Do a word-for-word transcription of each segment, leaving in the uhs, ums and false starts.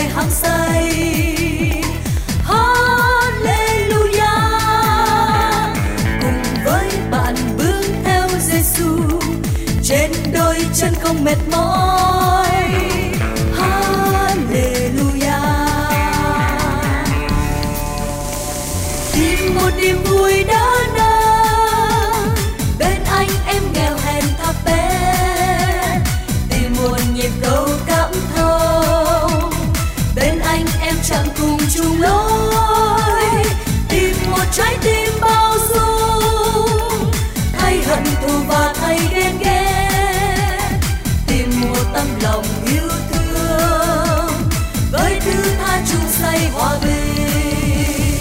đầy hăng say. Hallelujah, cùng với bạn bước theo Giêsu trên đôi chân không mệt mỏi. Hallelujah, tìm một niềm vui đỡ nâng bên anh em nghèo hèn thấp bé, tìm một nhịp cầu cảm thông bên anh em chẳng cùng chung lối, tìm một trái tim bao dung thay hận thù và thay ghen ghét, tìm một tấm lòng yêu thương với thứ tha chung say hòa bình.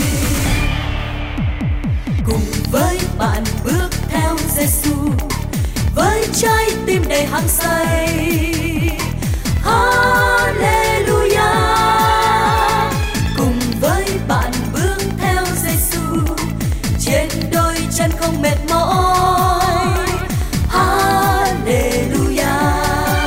Cùng với bạn bước theo Giêsu với trái tim đầy hăng say. Hallelujah, cùng với bạn bước theo Giêsu trên đôi chân không mệt mỏi. Hallelujah,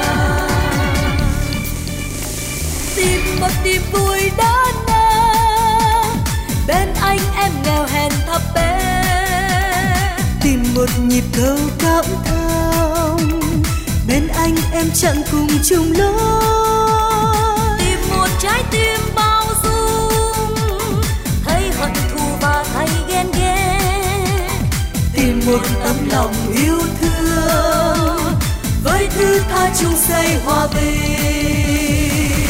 tìm một niềm vui đỡ nâng bên anh em nghèo hèn thấp bé, tìm một nhịp cầu cảm thông bên anh em chẳng cùng chung lối, tìm một trái tim bao dung thay hận thù và thay ghen ghét, tìm một tấm lòng yêu thương với thứ tha chung xây hòa bình.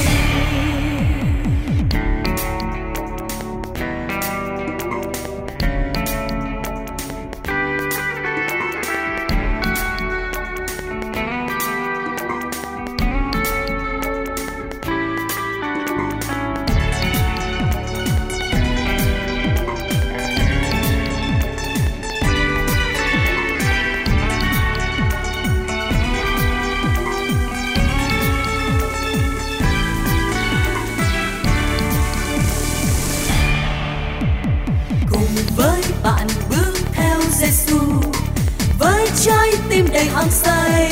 Bạn bước theo Giêsu với trái tim đầy hăng say.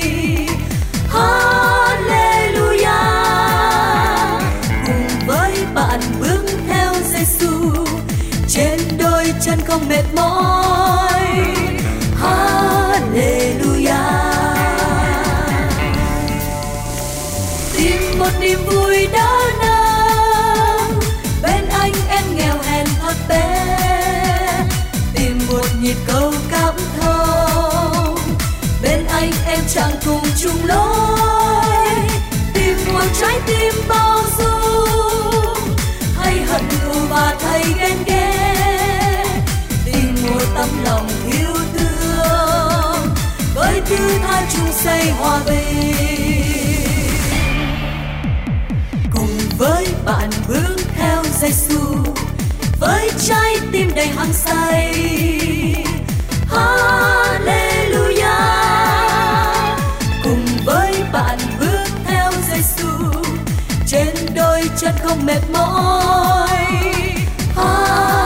Hallelujah, cùng với bạn bước theo Giêsu trên đôi chân không mệt mỏi. Hallelujah, tìm một niềm vui đỡ nâng bên anh em nghèo hèn thấp bé, nhịp cầu cảm thông bên anh em chẳng cùng chung lối, tìm một trái tim bao dung thay hận thù và thay ghen ghét, tìm một tấm lòng yêu thương với thứ tha chung xây hòa bình. Cùng với bạn bước theo Giêsu với trái tim đầy hăng say. Hallelujah, cùng với bạn bước theo Giêsu trên đôi chân không mệt mỏi. Hallelujah.